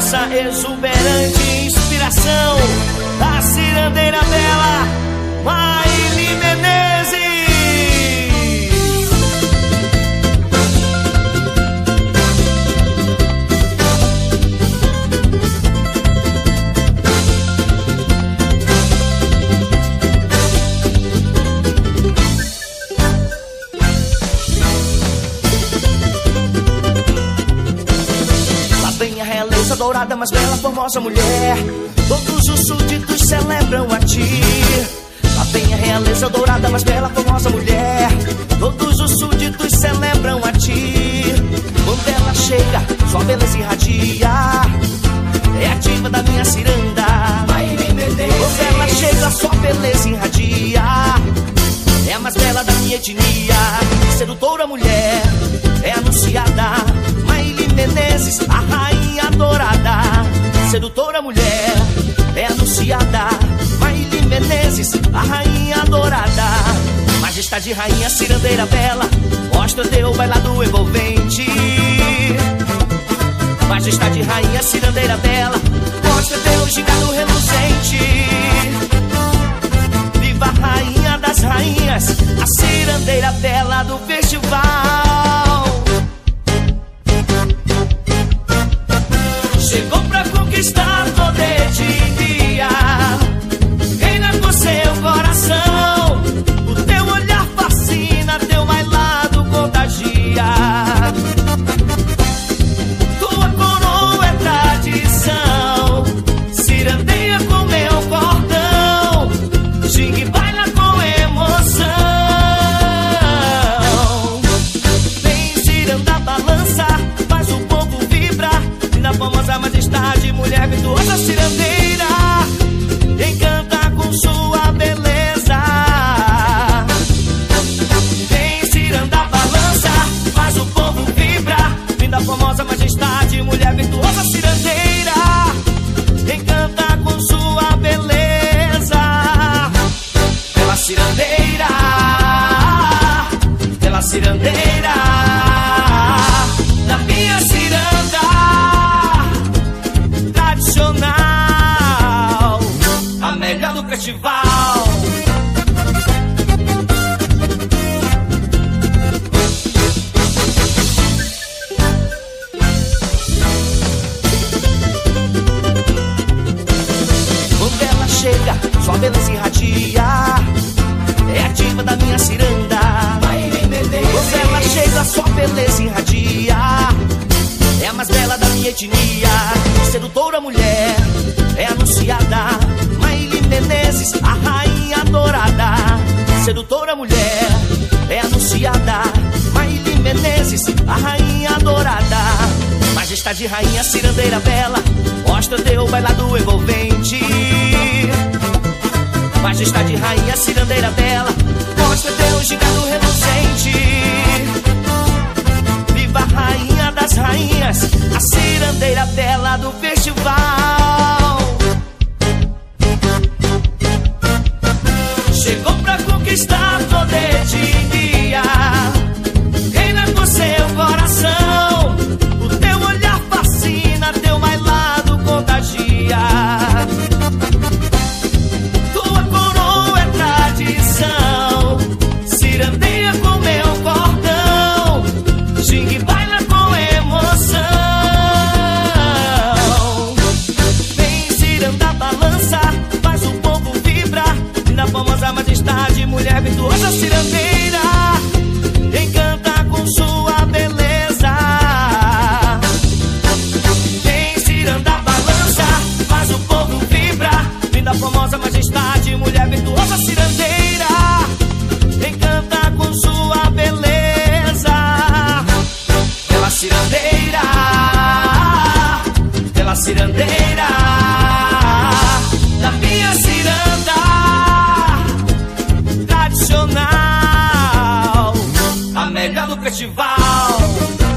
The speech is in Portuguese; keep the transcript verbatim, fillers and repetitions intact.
balança exuberante, inspiração da cirandeira bela, Maíli Menezes. Realeza dourada, mais bela, formosa mulher, todos os súditos celebram a ti. Lá vem a realeza dourada, mais bela, formosa mulher, todos os súditos celebram a ti. Quando ela chega, sua beleza irradia, é a diva da minha ciranda, Maíli Menezes. Quando ela chega, sua beleza irradia, é a mais bela da minha etnia. Sedutora mulher, é anunciada, Maíli Menezes, a rainha dourada. Sedutora mulher, é anunciada, Maíli Menezes, a rainha dourada. Majestade rainha cirandeira bela, mostra teu bailado envolvente. Majestade rainha cirandeira bela, mostra teu gingado reluzente. Viva a rainha das rainhas, a cirandeira bela do festival. Chegou pra conquistar toda a etnia, reina com seu coração. O teu olhar fascina, teu bailado contagia. Tua coroa é tradição, cirandeia com meu cordão, gingue baila com emoção. Vem ciranda balança, faz o povo vibrar. Da famosa majestade, mulher virtuosa cirandeira, encanta com sua beleza. Vem ciranda balança, faz o povo vibrar. Linda famosa majestade, mulher virtuosa cirandeira, encanta com sua beleza. Pela cirandeira, pela cirandeira, da minha ciranda tradicional, a melhor do festival. Quando ela chega, sua beleza irradia, é a diva da minha ciranda, Maíli Menezes. Quando ela chega, sua beleza irradia, é a mais bela da minha etnia. Sedutora mulher, é anunciada, Maíli Menezes, a rainha dourada. Sedutora mulher, é anunciada, Maíli Menezes, a rainha dourada. Majestade rainha cirandeira bela, mostra teu bailado envolvente. Majestade rainha cirandeira bela, mostra teu gingado reluzente. Viva a rainha das rainhas, a cirandeira bela do festival. Chegou pra conquistar toda a etnia, reina com seu coração. O teu olhar fascina, teu bailado contagia. Tua coroa é tradição, cirandeia com meu cordão, gingue baila com emoção. Vem ciranda balança, faz o povo vibrar. Linda famosa majestade, mulher virtuosa cirandeira, encanta com sua beleza. Vem ciranda balança, faz o povo vibrar. Linda famosa majestade, mulher virtuosa cirandeira, encanta com sua beleza. Pela cirandeira, pela cirandeira, da minha ciranda tradicional, a melhor do festival.